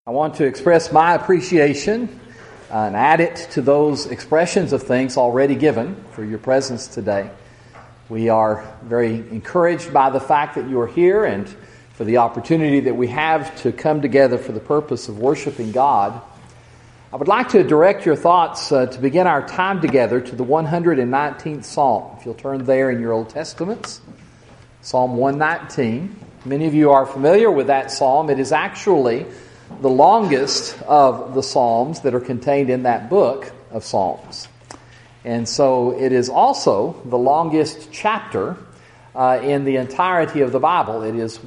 I want to express my appreciation and add it to those expressions of thanks already given for your presence today. We are very encouraged by the fact that you are here and for the opportunity that we have to come together for the purpose of worshiping God. I would like to direct your thoughts to begin our time together to the 119th Psalm. If you'll turn there in your Old Testaments, Psalm 119. Many of you are familiar with that psalm. It is actually the longest of the psalms that are contained in that book of Psalms. And so it is also the longest chapter in the entirety of the Bible. It is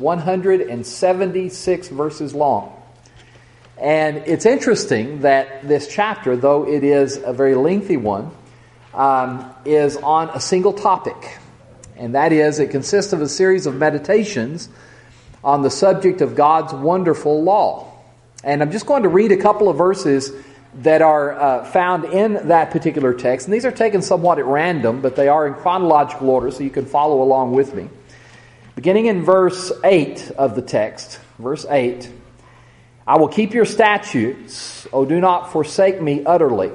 176 verses long. And it's interesting that this chapter, though it is a very lengthy one, is on a single topic. And that is, it consists of a series of meditations on the subject of God's wonderful law. And I'm just going to read a couple of verses that are found in that particular text. And these are taken somewhat at random, but they are in chronological order, so you can follow along with me. Beginning in verse 8 of the text, verse 8, I will keep your statutes, O do not forsake me utterly.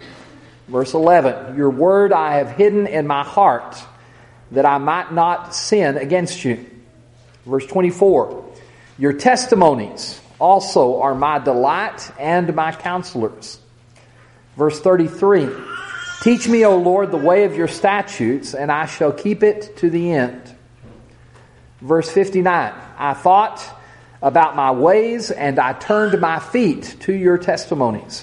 Verse 11, your word I have hidden in my heart, that I might not sin against you. Verse 24, your testimonies also are my delight and my counselors. Verse 33, teach me, O Lord, the way of your statutes, and I shall keep it to the end. Verse 59, I thought about my ways, and I turned my feet to your testimonies.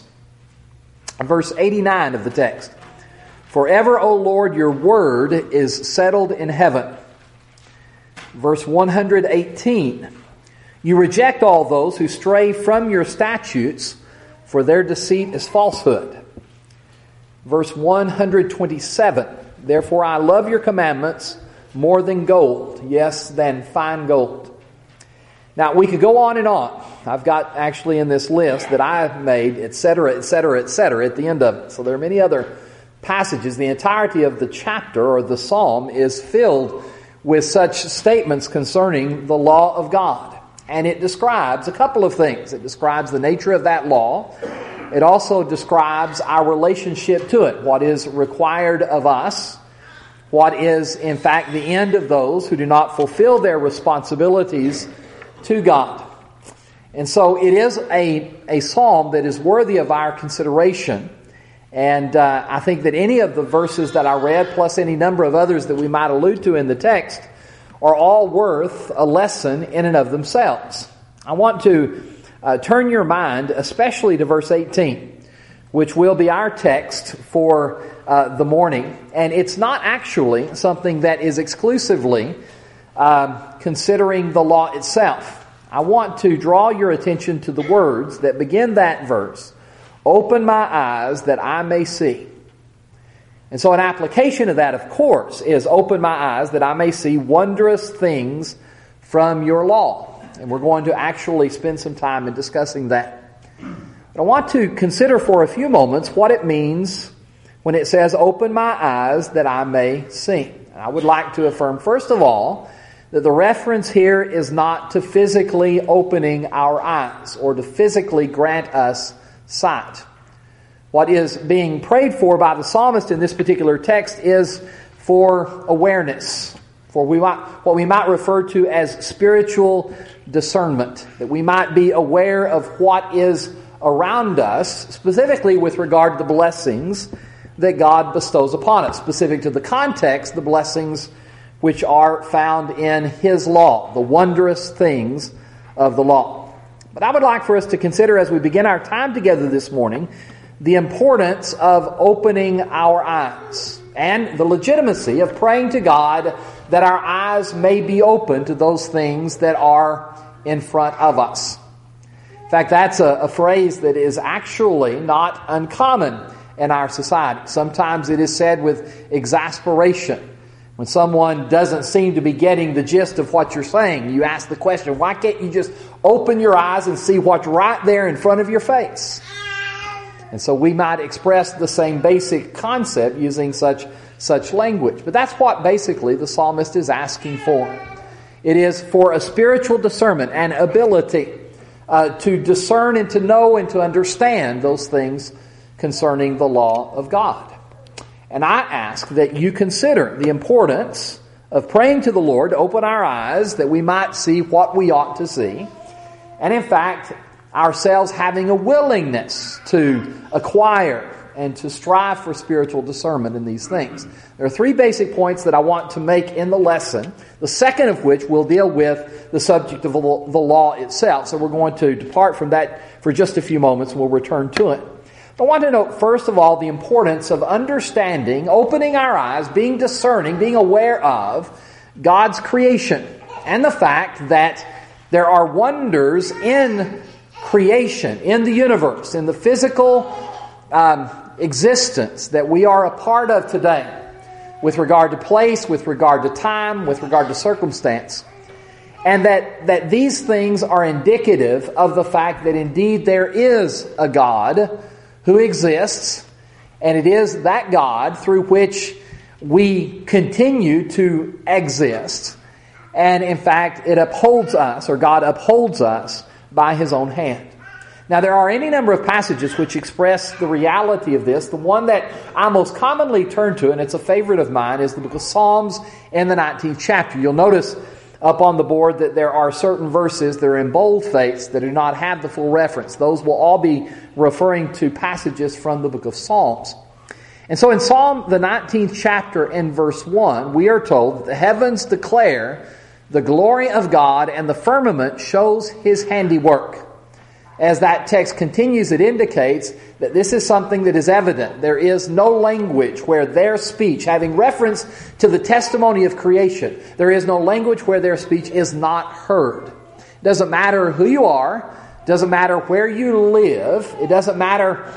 Verse 89 of the text, forever, O Lord, your word is settled in heaven. Verse 118, you reject all those who stray from your statutes, for their deceit is falsehood. Verse 127, therefore I love your commandments more than gold, yes, than fine gold. Now, we could go on and on. I've got actually in this list that I've made, etc., etc., etc., at the end of it. So there are many other passages. The entirety of the chapter or the psalm is filled with such statements concerning the law of God. And it describes a couple of things. It describes the nature of that law. It also describes our relationship to it, what is required of us, what is, in fact, the end of those who do not fulfill their responsibilities to God. And so it is a psalm that is worthy of our consideration. And I think that any of the verses that I read, plus any number of others that we might allude to in the text, are all worth a lesson in and of themselves. I want to turn your mind especially to verse 18, which will be our text for the morning. And it's not actually something that is exclusively considering the law itself. I want to draw your attention to the words that begin that verse. Open my eyes that I may see. And so an application of that, of course, is open my eyes that I may see wondrous things from your law. And we're going to actually spend some time in discussing that. But I want to consider for a few moments what it means when it says, open my eyes that I may see. And I would like to affirm, first of all, that the reference here is not to physically opening our eyes or to physically grant us sight. What is being prayed for by the psalmist in this particular text is for awareness, for what we might refer to as spiritual discernment, that we might be aware of what is around us, specifically with regard to the blessings that God bestows upon us, specific to the context, the blessings which are found in His law, the wondrous things of the law. But I would like for us to consider as we begin our time together this morning the importance of opening our eyes and the legitimacy of praying to God that our eyes may be open to those things that are in front of us. In fact, that's a phrase that is actually not uncommon in our society. Sometimes it is said with exasperation. When someone doesn't seem to be getting the gist of what you're saying, you ask the question, why can't you just open your eyes and see what's right there in front of your face? And so we might express the same basic concept using such language. But that's what basically the psalmist is asking for. It is for a spiritual discernment and ability to discern and to know and to understand those things concerning the law of God. And I ask that you consider the importance of praying to the Lord to open our eyes that we might see what we ought to see. And in fact, ourselves having a willingness to acquire and to strive for spiritual discernment in these things. There are three basic points that I want to make in the lesson, the second of which will deal with the subject of the law itself. So we're going to depart from that for just a few moments and we'll return to it. I want to note, first of all, the importance of understanding, opening our eyes, being discerning, being aware of God's creation and the fact that there are wonders in creation, in the universe, in the physical existence that we are a part of today with regard to place, with regard to time, with regard to circumstance. And that these things are indicative of the fact that indeed there is a God who exists, and it is that God through which we continue to exist. And in fact, it upholds us, or God upholds us by His own hand. Now, there are any number of passages which express the reality of this. The one that I most commonly turn to, and it's a favorite of mine, is the book of Psalms in the 19th chapter. You'll notice up on the board that there are certain verses that are in boldface that do not have the full reference. Those will all be referring to passages from the book of Psalms. And so in Psalm, the 19th chapter and verse 1, we are told that the heavens declare the glory of God and the firmament shows His handiwork. As that text continues, it indicates that this is something that is evident. There is no language where their speech, having reference to the testimony of creation, there is no language where their speech is not heard. It doesn't matter who you are. It doesn't matter where you live. It doesn't matter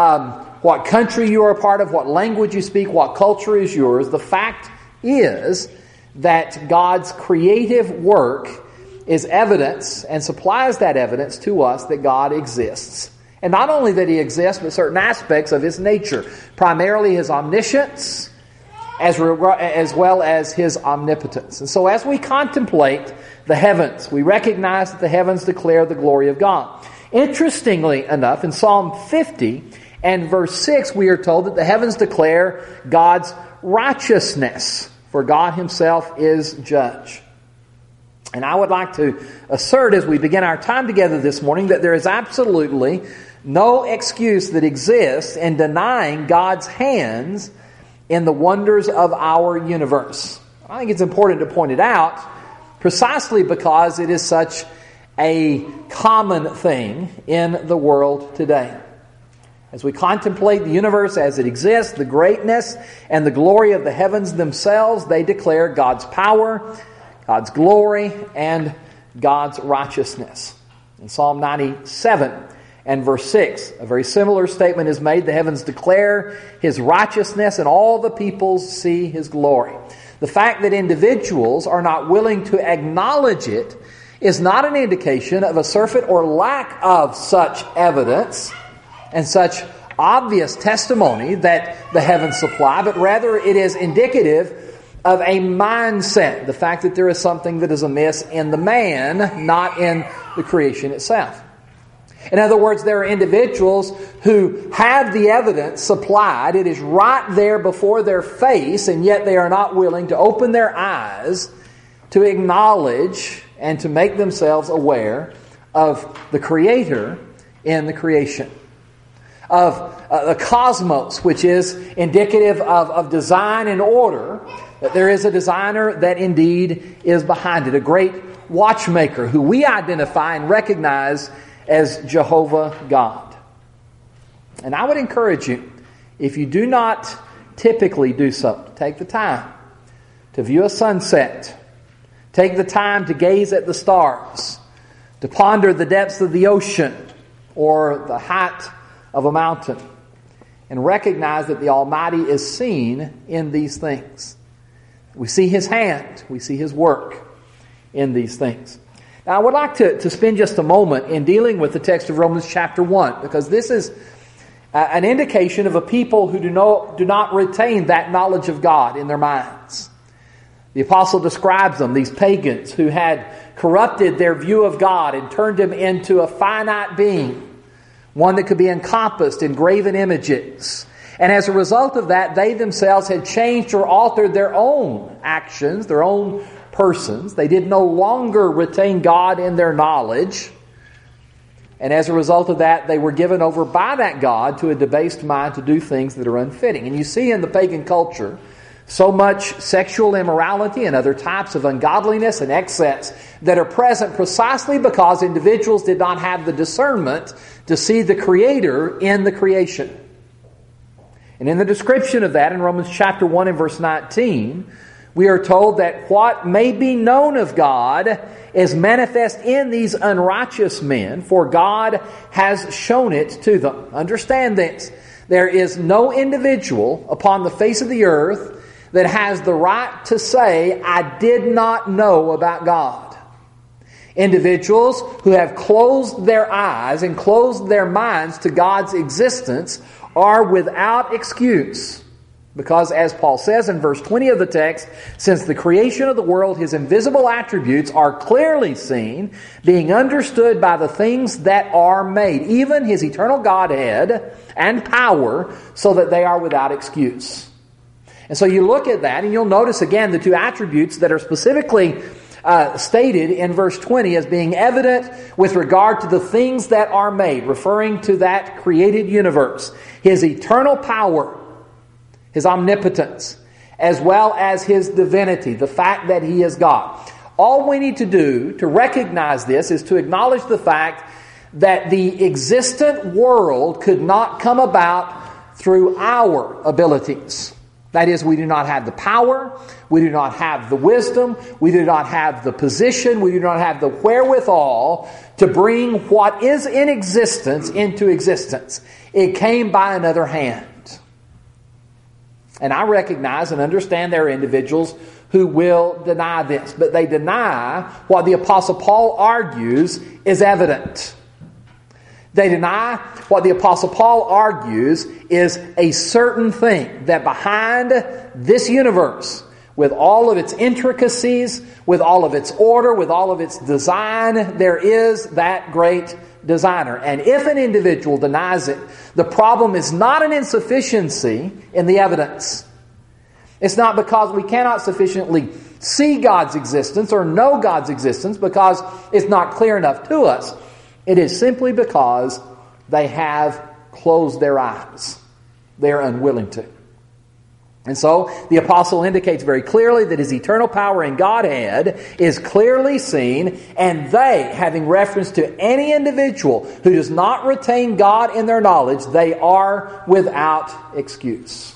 what country you are a part of, what language you speak, what culture is yours. The fact is that God's creative work is evidence and supplies that evidence to us that God exists. And not only that He exists, but certain aspects of His nature, primarily His omniscience as well as His omnipotence. And so as we contemplate the heavens, we recognize that the heavens declare the glory of God. Interestingly enough, in Psalm 50 and verse 6, we are told that the heavens declare God's righteousness, for God Himself is judge. And I would like to assert as we begin our time together this morning that there is absolutely no excuse that exists in denying God's hands in the wonders of our universe. I think it's important to point it out precisely because it is such a common thing in the world today. As we contemplate the universe as it exists, the greatness and the glory of the heavens themselves, they declare God's power, God's glory, and God's righteousness. In Psalm 97 and verse 6, a very similar statement is made. The heavens declare His righteousness, and all the peoples see His glory. The fact that individuals are not willing to acknowledge it is not an indication of a surfeit or lack of such evidence and such obvious testimony that the heavens supply, but rather it is indicative of a mindset, the fact that there is something that is amiss in the man, not in the creation itself. In other words, there are individuals who have the evidence supplied. It is right there before their face, and yet they are not willing to open their eyes to acknowledge and to make themselves aware of the Creator in the creation. Of the cosmos, which is indicative of design and order, that there is a designer that indeed is behind it, a great watchmaker who we identify and recognize as Jehovah God. And I would encourage you, if you do not typically do so, take the time to view a sunset, take the time to gaze at the stars, to ponder the depths of the ocean or the height of a mountain, and recognize that the Almighty is seen in these things. We see His hand, we see His work in these things. Now I would like to spend just a moment in dealing with the text of Romans chapter 1, because this is an indication of a people who do not retain that knowledge of God in their minds. The apostle describes them, these pagans who had corrupted their view of God and turned him into a finite being, one that could be encompassed in graven images. And as a result of that, they themselves had changed or altered their own actions, their own persons. They did no longer retain God in their knowledge. And as a result of that, they were given over by that God to a debased mind to do things that are unfitting. And you see in the pagan culture so much sexual immorality and other types of ungodliness and excess that are present precisely because individuals did not have the discernment to see the Creator in the creation. And in the description of that in Romans chapter 1 and verse 19, we are told that what may be known of God is manifest in these unrighteous men, for God has shown it to them. Understand this. There is no individual upon the face of the earth that has the right to say, I did not know about God. Individuals who have closed their eyes and closed their minds to God's existence are without excuse. Because as Paul says in verse 20 of the text, since the creation of the world, His invisible attributes are clearly seen, being understood by the things that are made, even His eternal Godhead and power, so that they are without excuse. And so you look at that and you'll notice again the two attributes that are specifically stated in verse 20 as being evident with regard to the things that are made, referring to that created universe. His eternal power, His omnipotence, as well as His divinity, the fact that He is God. All we need to do to recognize this is to acknowledge the fact that the existent world could not come about through our abilities. That is, we do not have the power, we do not have the wisdom, we do not have the position, we do not have the wherewithal to bring what is in existence into existence. It came by another hand. And I recognize and understand there are individuals who will deny this, but they deny what the Apostle Paul argues is evident. They deny what the Apostle Paul argues is a certain thing, that behind this universe, with all of its intricacies, with all of its order, with all of its design, there is that great designer. And if an individual denies it, the problem is not an insufficiency in the evidence. It's not because we cannot sufficiently see God's existence or know God's existence because it's not clear enough to us. It is simply because they have closed their eyes. They're unwilling to. And so the apostle indicates very clearly that His eternal power in Godhead is clearly seen, and they, having reference to any individual who does not retain God in their knowledge, they are without excuse.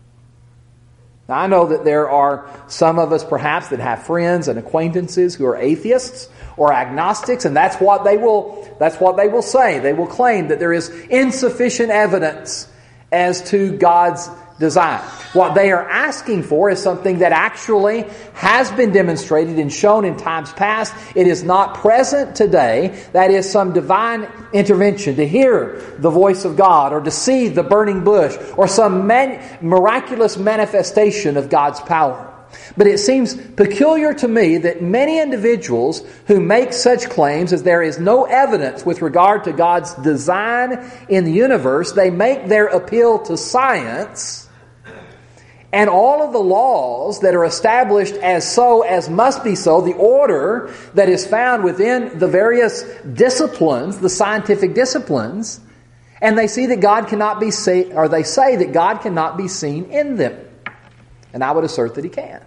Now, I know that there are some of us perhaps that have friends and acquaintances who are atheists or agnostics, and that's what they will say. They will claim that there is insufficient evidence as to God's design. What they are asking for is something that actually has been demonstrated and shown in times past. It is not present today. That is some divine intervention to hear the voice of God or to see the burning bush or some miraculous manifestation of God's power. But it seems peculiar to me that many individuals who make such claims as there is no evidence with regard to God's design in the universe, they make their appeal to science and all of the laws that are established as must be so, the order that is found within the various disciplines, the scientific disciplines, and they see that God cannot be seen, or they say that God cannot be seen in them. And I would assert that He can.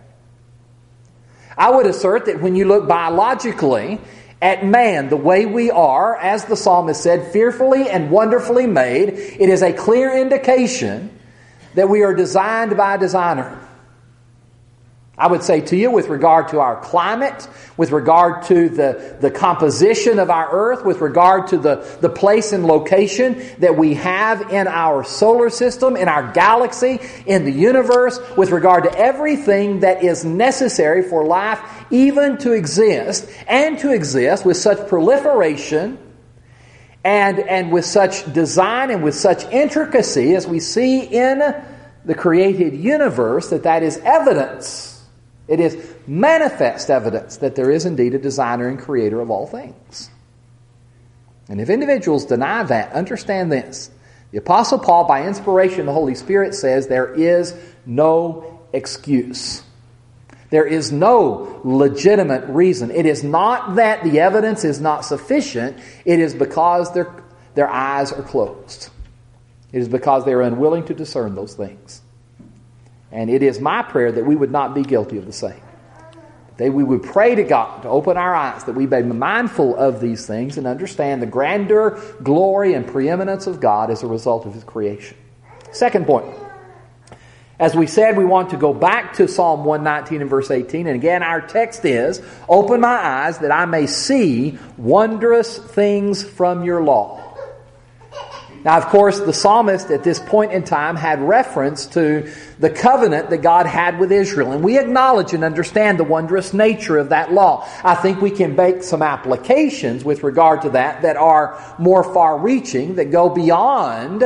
I would assert that when you look biologically at man, the way we are, as the psalmist said, fearfully and wonderfully made, it is a clear indication that we are designed by a designer. I would say to you, with regard to our climate, with regard to the composition of our earth, with regard to the place and location that we have in our solar system, in our galaxy, in the universe, with regard to everything that is necessary for life even to exist, and to exist with such proliferation and with such design and with such intricacy as we see in the created universe, that is evidence. It is manifest evidence that there is indeed a designer and creator of all things. And if individuals deny that, understand this. The Apostle Paul, by inspiration of the Holy Spirit, says there is no excuse. There is no legitimate reason. It is not that the evidence is not sufficient. It is because their eyes are closed. It is because they are unwilling to discern those things. And it is my prayer that we would not be guilty of the same. That we would pray to God to open our eyes, that we may be mindful of these things and understand the grandeur, glory, and preeminence of God as a result of His creation. Second point. As we said, we want to go back to Psalm 119 and verse 18. And again, our text is, "Open my eyes that I may see wondrous things from your law." Now, of course, the psalmist at this point in time had reference to the covenant that God had with Israel. And we acknowledge and understand the wondrous nature of that law. I think we can make some applications with regard to that are more far-reaching, that go beyond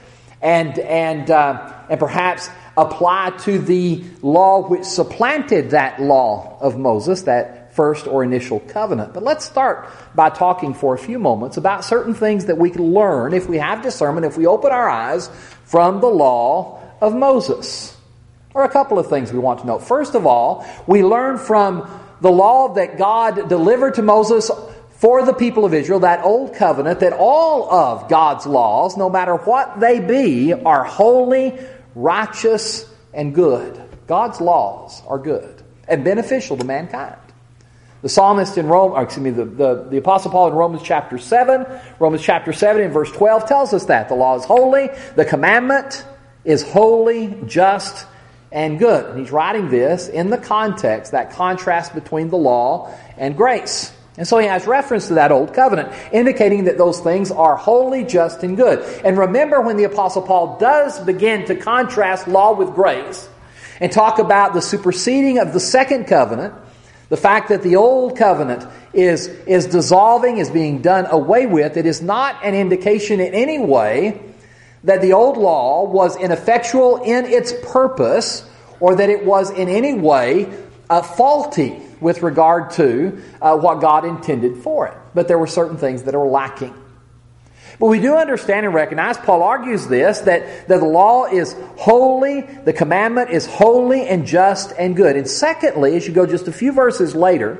and perhaps apply to the law which supplanted that law of Moses, that first or initial covenant. But let's start by talking for a few moments about certain things that we can learn if we have discernment, if we open our eyes from the law of Moses. There are a couple of things we want to note. First of all, we learn from the law that God delivered to Moses for the people of Israel, that old covenant, that all of God's laws, no matter what they be, are holy, righteous, and good. God's laws are good and beneficial to mankind. The psalmist in the Apostle Paul in Romans chapter 7 in verse 12 tells us that. The law is holy, the commandment is holy, just, and good. And he's writing this in the context, that contrast between the law and grace. And so he has reference to that old covenant, indicating that those things are holy, just, and good. And remember, when the Apostle Paul does begin to contrast law with grace and talk about the superseding of the second covenant, the fact that the old covenant is dissolving, is being done away with, it is not an indication in any way that the old law was ineffectual in its purpose or that it was in any way faulty with regard to what God intended for it. But there were certain things that are lacking. But we do understand and recognize, Paul argues this, that the law is holy, the commandment is holy and just and good. And secondly, as you go just a few verses later,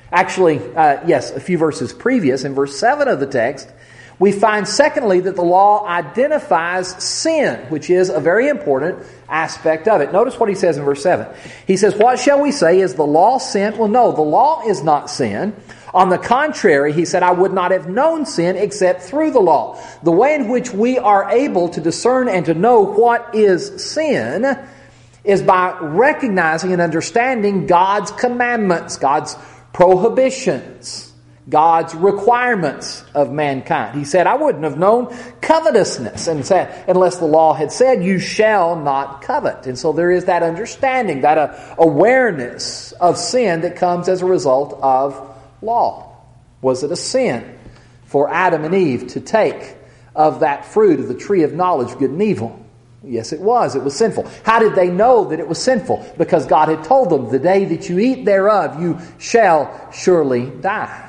a few verses previous, in verse 7 of the text, we find secondly that the law identifies sin, which is a very important aspect of it. Notice what he says in verse 7. He says, "What shall we say? Is the law sin?" Well, no, the law is not sin. On the contrary, he said, "I would not have known sin except through the law." The way in which we are able to discern and to know what is sin is by recognizing and understanding God's commandments, God's prohibitions, God's requirements of mankind. He said, "I wouldn't have known covetousness," and said, unless the law had said, "You shall not covet." And so there is that understanding, that awareness of sin that comes as a result of law. Was it a sin for Adam and Eve to take of that fruit of the tree of knowledge of good and evil? Yes, it was. It was sinful. How did they know that it was sinful? Because God had told them, "The day that you eat thereof, you shall surely die."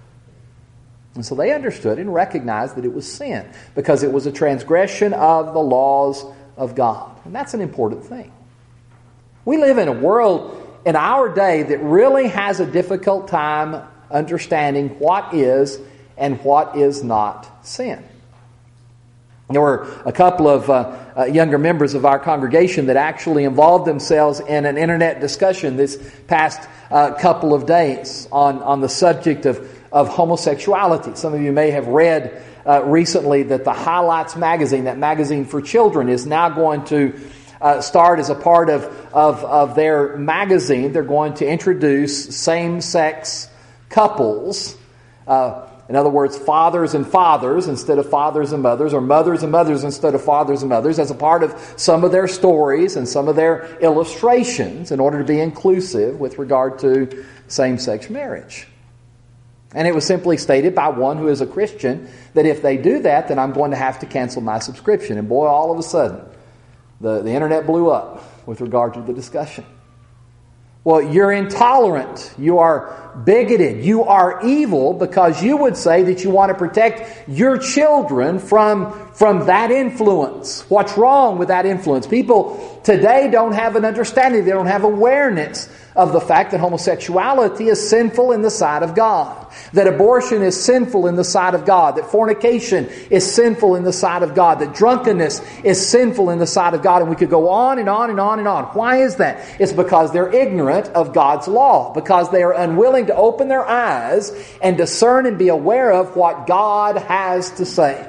And so they understood and recognized that it was sin, because it was a transgression of the laws of God. And that's an important thing. We live in a world in our day that really has a difficult time understanding what is and what is not sin. There were a couple of younger members of our congregation that actually involved themselves in an internet discussion this past couple of days on the subject of homosexuality. Some of you may have read recently that the Highlights magazine, that magazine for children, is now going to start as a part of their magazine. They're going to introduce same-sex couples. In other words, fathers and fathers instead of fathers and mothers, or mothers and mothers instead of fathers and mothers, as a part of some of their stories and some of their illustrations in order to be inclusive with regard to same-sex marriage. And it was simply stated by one who is a Christian that if they do that, then I'm going to have to cancel my subscription. And boy, all of a sudden, the internet blew up with regard to the discussion. Well, you're intolerant. You are bigoted. You are evil because you would say that you want to protect your children from that influence. What's wrong with that influence? People today don't have an understanding. They don't have awareness of the fact that homosexuality is sinful in the sight of God, that abortion is sinful in the sight of God, that fornication is sinful in the sight of God, that drunkenness is sinful in the sight of God, and we could go on and on and on and on. Why is that? It's because they're ignorant of God's law, because they are unwilling to open their eyes and discern and be aware of what God has to say.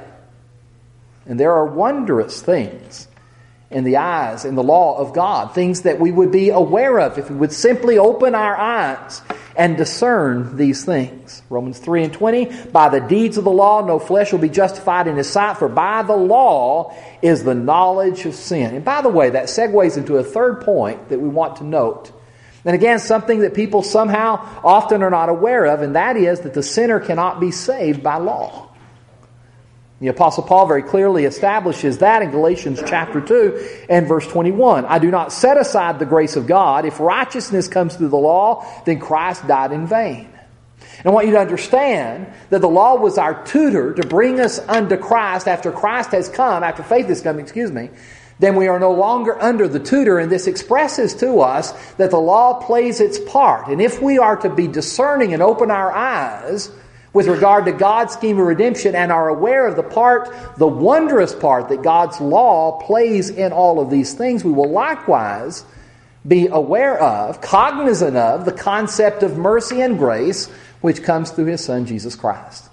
And there are wondrous things in the eyes, in the law of God, things that we would be aware of if we would simply open our eyes and discern these things. Romans 3:20, by the deeds of the law no flesh will be justified in His sight, for by the law is the knowledge of sin. And by the way, that segues into a third point that we want to note. And again, something that people somehow often are not aware of, and that is that the sinner cannot be saved by law. The Apostle Paul very clearly establishes that in Galatians chapter 2 and verse 21. I do not set aside the grace of God. If righteousness comes through the law, then Christ died in vain. And I want you to understand that the law was our tutor to bring us unto Christ after Christ has come, after faith has come, then we are no longer under the tutor, and this expresses to us that the law plays its part. And if we are to be discerning and open our eyes with regard to God's scheme of redemption and are aware of the wondrous part that God's law plays in all of these things, we will likewise be aware of, cognizant of, the concept of mercy and grace which comes through His Son, Jesus Christ.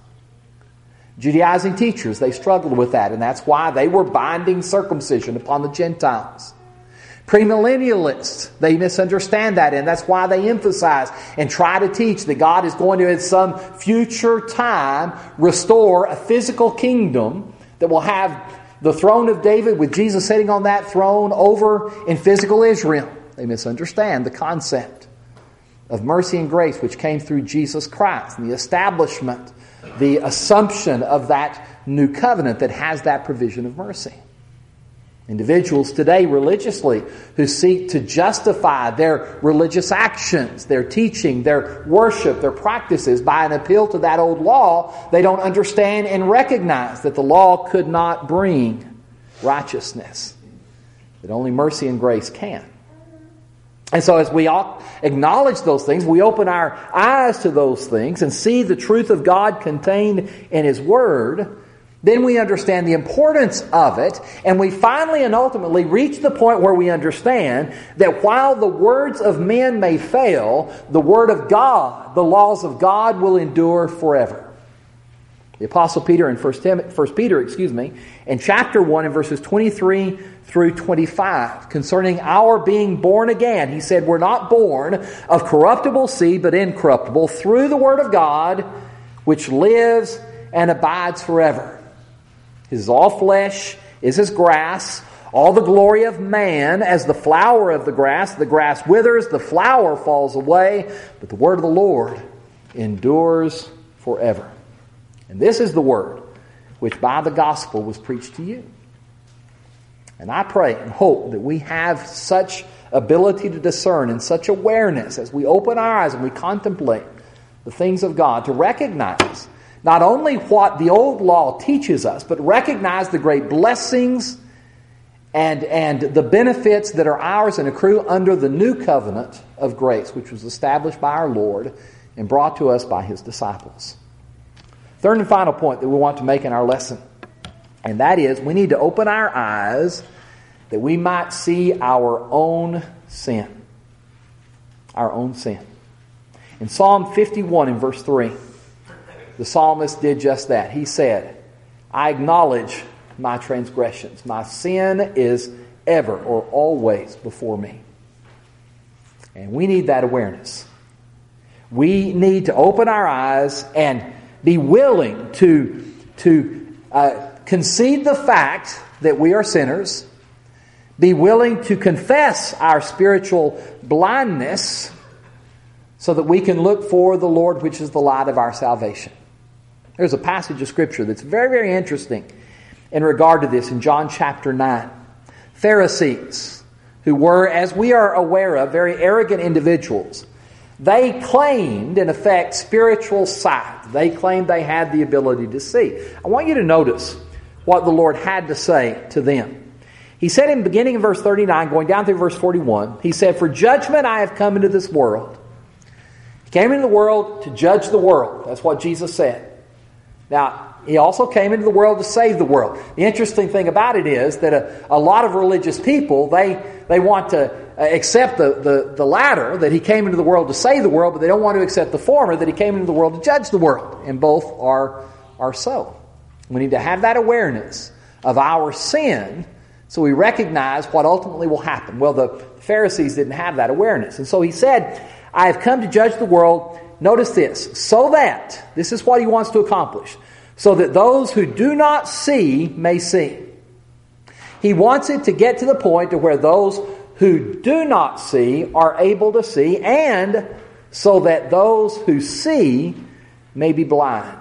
Judaizing teachers, they struggled with that, and that's why they were binding circumcision upon the Gentiles. Premillennialists, they misunderstand that, and that's why they emphasize and try to teach that God is going to, at some future time, restore a physical kingdom that will have the throne of David with Jesus sitting on that throne over in physical Israel. They misunderstand the concept of mercy and grace which came through Jesus Christ and the establishment, the assumption of that new covenant that has that provision of mercy. Individuals today religiously who seek to justify their religious actions, their teaching, their worship, their practices by an appeal to that old law, they don't understand and recognize that the law could not bring righteousness, that only mercy and grace can. And so as we acknowledge those things, we open our eyes to those things and see the truth of God contained in His Word, then we understand the importance of it, and we finally and ultimately reach the point where we understand that while the words of men may fail, the Word of God, the laws of God, will endure forever. The Apostle Peter in 1 Peter, in chapter 1 in verses 23 through 25, concerning our being born again, he said, we're not born of corruptible seed, but incorruptible, through the Word of God, which lives and abides forever. His all flesh is as grass, all the glory of man as the flower of the grass. The grass withers, the flower falls away, but the word of the Lord endures forever. And this is the word which by the gospel was preached to you. And I pray and hope that we have such ability to discern and such awareness as we open our eyes and we contemplate the things of God, to recognize not only what the old law teaches us, but recognize the great blessings and the benefits that are ours and accrue under the new covenant of grace, which was established by our Lord and brought to us by His disciples. Third and final point that we want to make in our lesson, and that is we need to open our eyes that we might see our own sin. Our own sin. In Psalm 51 in verse 3, the psalmist did just that. He said, I acknowledge my transgressions. My sin is ever or always before me. And we need that awareness. We need to open our eyes and be willing to concede the fact that we are sinners, be willing to confess our spiritual blindness so that we can look for the Lord, which is the light of our salvation. There's a passage of Scripture that's very, very interesting in regard to this in John chapter 9. Pharisees, who were, as we are aware of, very arrogant individuals, they claimed, in effect, spiritual sight. They claimed they had the ability to see. I want you to notice what the Lord had to say to them. He said in beginning in verse 39, going down through verse 41, He said, "For judgment I have come into this world." He came into the world to judge the world. That's what Jesus said. Now, He also came into the world to save the world. The interesting thing about it is that a lot of religious people, they want to accept the latter, that He came into the world to save the world, but they don't want to accept the former, that He came into the world to judge the world. And both are so. We need to have that awareness of our sin so we recognize what ultimately will happen. Well, the Pharisees didn't have that awareness. And so He said, "I have come to judge the world." Notice this. So that, this is what He wants to accomplish, so that those who do not see may see. He wants it to get to the point to where those who do not see are able to see, and so that those who see may be blind.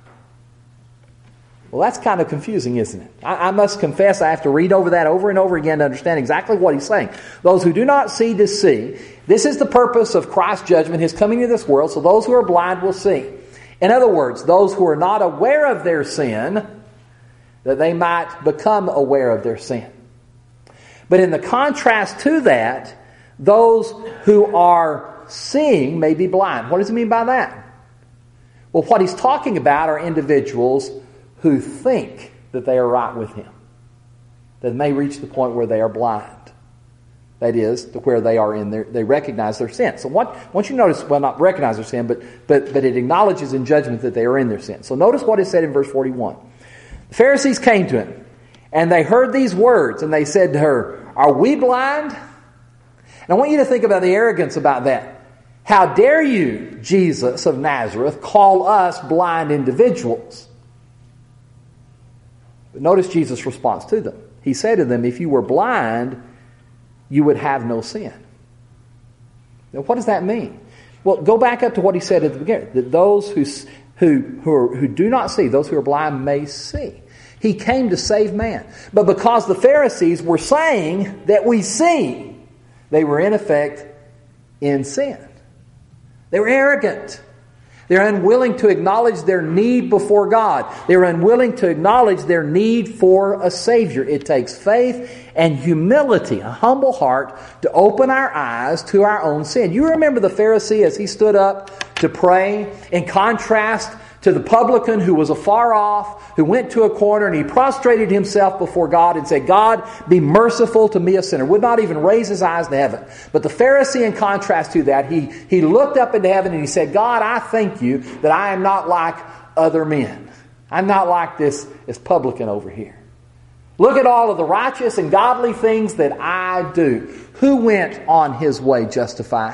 Well, that's kind of confusing, isn't it? I must confess I have to read over that over and over again to understand exactly what He's saying. Those who do not see to see. This is the purpose of Christ's judgment, His coming to this world, so those who are blind will see. In other words, those who are not aware of their sin, that they might become aware of their sin. But in the contrast to that, those who are seeing may be blind. What does He mean by that? Well, what He's talking about are individuals who think that they are right with Him, that may reach the point where they are blind. That is, to where they are they recognize their sin. So once you notice, well, not recognize their sin, but it acknowledges in judgment that they are in their sin. So notice what is said in verse 41. The Pharisees came to Him, and they heard these words, and they said to her, "Are we blind?" And I want you to think about the arrogance about that. How dare you, Jesus of Nazareth, call us blind individuals? But notice Jesus' response to them. He said to them, "If you were blind, you would have no sin." Now, what does that mean? Well, go back up to what He said at the beginning. That those who do not see, those who are blind, may see. He came to save man. But because the Pharisees were saying that we see, they were in effect in sin. They were arrogant. They're unwilling to acknowledge their need before God. They're unwilling to acknowledge their need for a Savior. It takes faith and humility, a humble heart, to open our eyes to our own sin. You remember the Pharisee as he stood up to pray, in contrast to the publican who was afar off, who went to a corner and he prostrated himself before God and said, "God, be merciful to me, a sinner." Would not even raise his eyes to heaven. But the Pharisee, in contrast to that, he looked up into heaven and he said, "God, I thank you that I am not like other men. I'm not like this publican over here. Look at all of the righteous and godly things that I do." Who went on his way justified?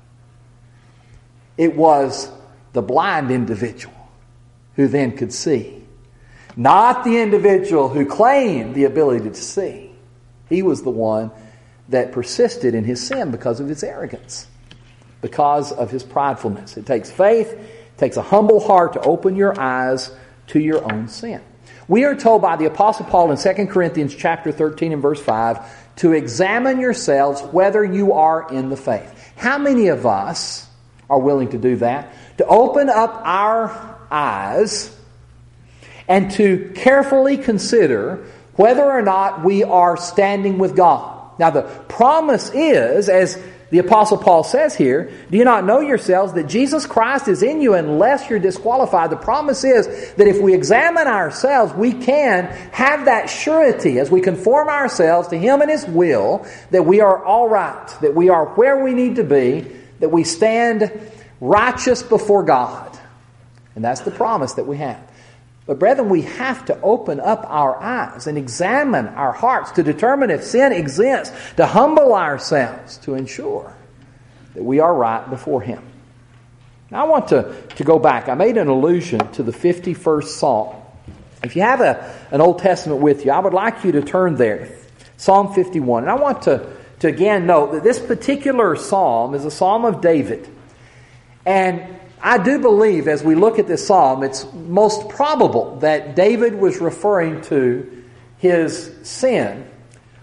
It was the blind individual who then could see. Not the individual who claimed the ability to see. He was the one that persisted in his sin because of his arrogance, because of his pridefulness. It takes faith, it takes a humble heart to open your eyes to your own sin. We are told by the Apostle Paul in 2 Corinthians chapter 13 and verse 5 to examine yourselves whether you are in the faith. How many of us are willing to do that? To open up our eyes and to carefully consider whether or not we are standing with God. Now the promise is, as the Apostle Paul says here, "Do you not know yourselves that Jesus Christ is in you unless you're disqualified?" The promise is that if we examine ourselves, we can have that surety as we conform ourselves to Him and His will, that we are all right, that we are where we need to be, that we stand righteous before God. And that's the promise that we have. But brethren, we have to open up our eyes and examine our hearts to determine if sin exists, to humble ourselves, to ensure that we are right before Him. Now I want to go back. I made an allusion to the 51st Psalm. If you have an Old Testament with you, I would like you to turn there. Psalm 51. And I want to again note that this particular psalm is a psalm of David. And I do believe, as we look at this psalm, it's most probable that David was referring to his sin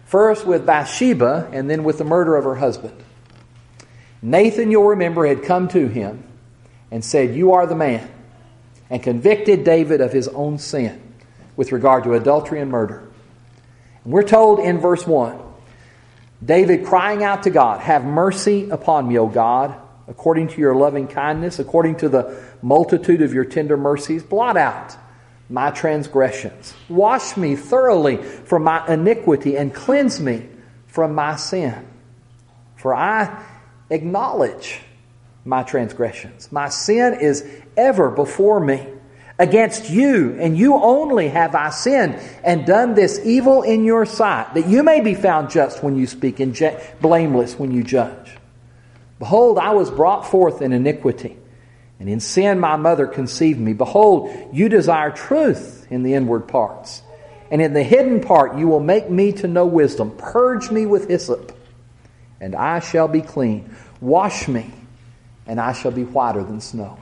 First with Bathsheba, and then with the murder of her husband. Nathan, you'll remember, had come to him and said, "You are the man," and convicted David of his own sin with regard to adultery and murder. And we're told in verse 1, David crying out to God, "Have mercy upon me, O God, according to your loving kindness, according to the multitude of your tender mercies. Blot out my transgressions. Wash me thoroughly from my iniquity and cleanse me from my sin. For I acknowledge my transgressions. My sin is ever before me. Against you and you only have I sinned and done this evil in your sight, that you may be found just when you speak and blameless when you judge. Behold, I was brought forth in iniquity, and in sin my mother conceived me. Behold, you desire truth in the inward parts, and in the hidden part you will make me to know wisdom. Purge me with hyssop, and I shall be clean. Wash me, and I shall be whiter than snow."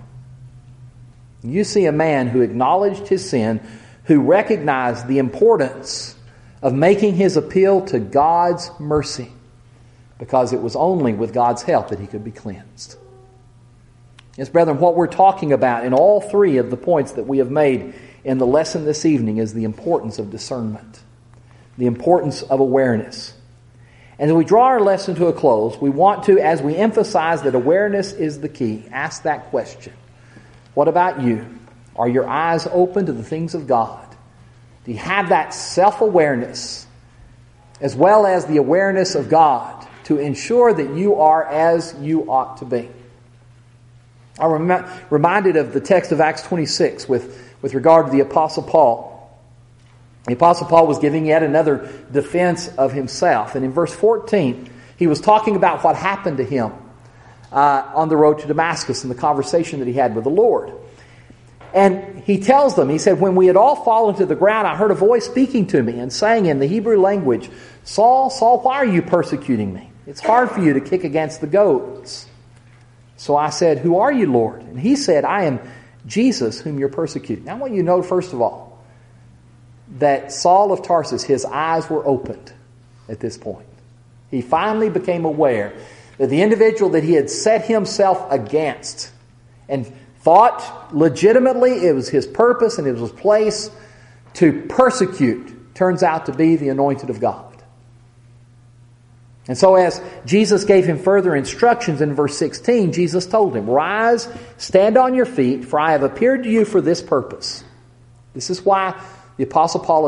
You see a man who acknowledged his sin, who recognized the importance of making his appeal to God's mercy, because it was only with God's help that he could be cleansed. Yes, brethren, what we're talking about in all three of the points that we have made in the lesson this evening is the importance of discernment, the importance of awareness. And as we draw our lesson to a close, we want to, as we emphasize that awareness is the key, ask that question. What about you? Are your eyes open to the things of God? Do you have that self-awareness as well as the awareness of God to ensure that you are as you ought to be? I'm reminded of the text of Acts 26 with regard to the Apostle Paul. The Apostle Paul was giving yet another defense of himself. And in verse 14, he was talking about what happened to him on the road to Damascus and the conversation that he had with the Lord. And he tells them, he said, "When we had all fallen to the ground, I heard a voice speaking to me and saying in the Hebrew language, 'Saul, Saul, why are you persecuting me? It's hard for you to kick against the goads.' So I said, 'Who are you, Lord?' And he said, 'I am Jesus whom you're persecuting.'" Now I want you to know, first of all, that Saul of Tarsus, his eyes were opened at this point. He finally became aware that the individual that he had set himself against and thought legitimately it was his purpose and it was his place to persecute turns out to be the anointed of God. And so as Jesus gave him further instructions in verse 16, Jesus told him, "Rise, stand on your feet, for I have appeared to you for this purpose." This is why the Apostle Paul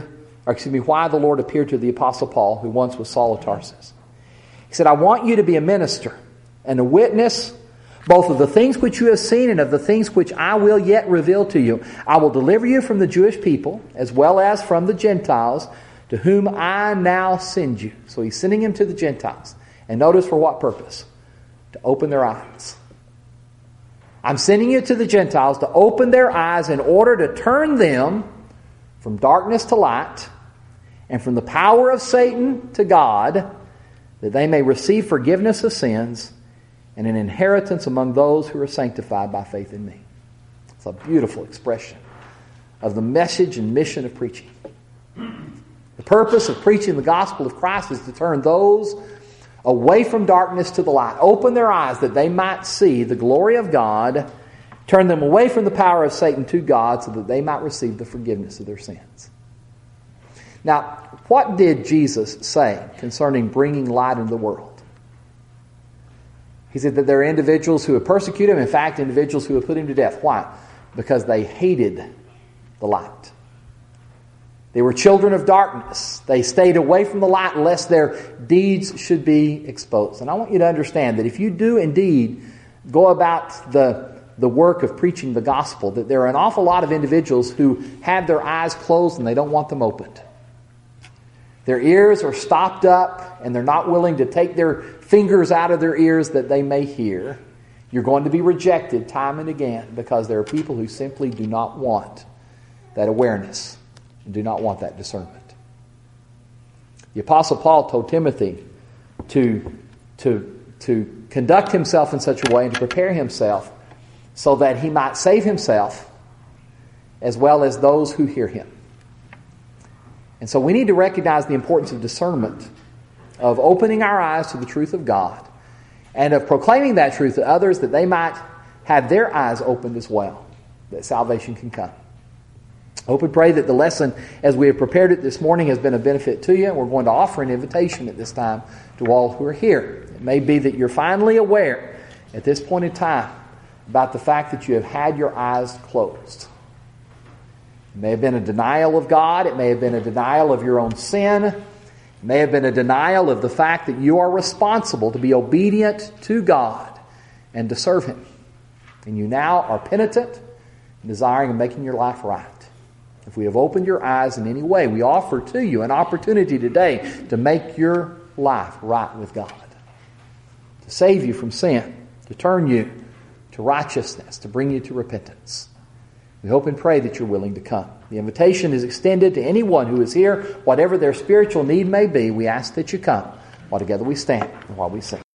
why the Lord appeared to the Apostle Paul, who once was Saul of Tarsus. He said, "I want you to be a minister and a witness both of the things which you have seen and of the things which I will yet reveal to you. I will deliver you from the Jewish people as well as from the Gentiles, to whom I now send you." So he's sending him to the Gentiles. And notice for what purpose? To open their eyes. I'm sending you to the Gentiles to open their eyes in order to turn them from darkness to light and from the power of Satan to God, that they may receive forgiveness of sins and an inheritance among those who are sanctified by faith in me. It's a beautiful expression of the message and mission of preaching. The purpose of preaching the gospel of Christ is to turn those away from darkness to the light. Open their eyes that they might see the glory of God. Turn them away from the power of Satan to God so that they might receive the forgiveness of their sins. Now, what did Jesus say concerning bringing light into the world? He said that there are individuals who have persecuted him. In fact, individuals who have put him to death. Why? Because they hated the light. They were children of darkness. They stayed away from the light lest their deeds should be exposed. And I want you to understand that if you do indeed go about the work of preaching the gospel, that there are an awful lot of individuals who have their eyes closed and they don't want them opened. Their ears are stopped up and they're not willing to take their fingers out of their ears that they may hear. You're going to be rejected time and again because there are people who simply do not want that awareness and do not want that discernment. The Apostle Paul told Timothy to conduct himself in such a way and to prepare himself so that he might save himself as well as those who hear him. And so we need to recognize the importance of discernment, of opening our eyes to the truth of God, and of proclaiming that truth to others that they might have their eyes opened as well, that salvation can come. I hope and pray that the lesson, as we have prepared it this morning, has been a benefit to you. And we're going to offer an invitation at this time to all who are here. It may be that you're finally aware at this point in time about the fact that you have had your eyes closed. It may have been a denial of God. It may have been a denial of your own sin. It may have been a denial of the fact that you are responsible to be obedient to God and to serve Him. And you now are penitent and desiring of making your life right. If we have opened your eyes in any way, we offer to you an opportunity today to make your life right with God, to save you from sin, to turn you to righteousness, to bring you to repentance. We hope and pray that you're willing to come. The invitation is extended to anyone who is here, whatever their spiritual need may be. We ask that you come while together we stand and while we sing.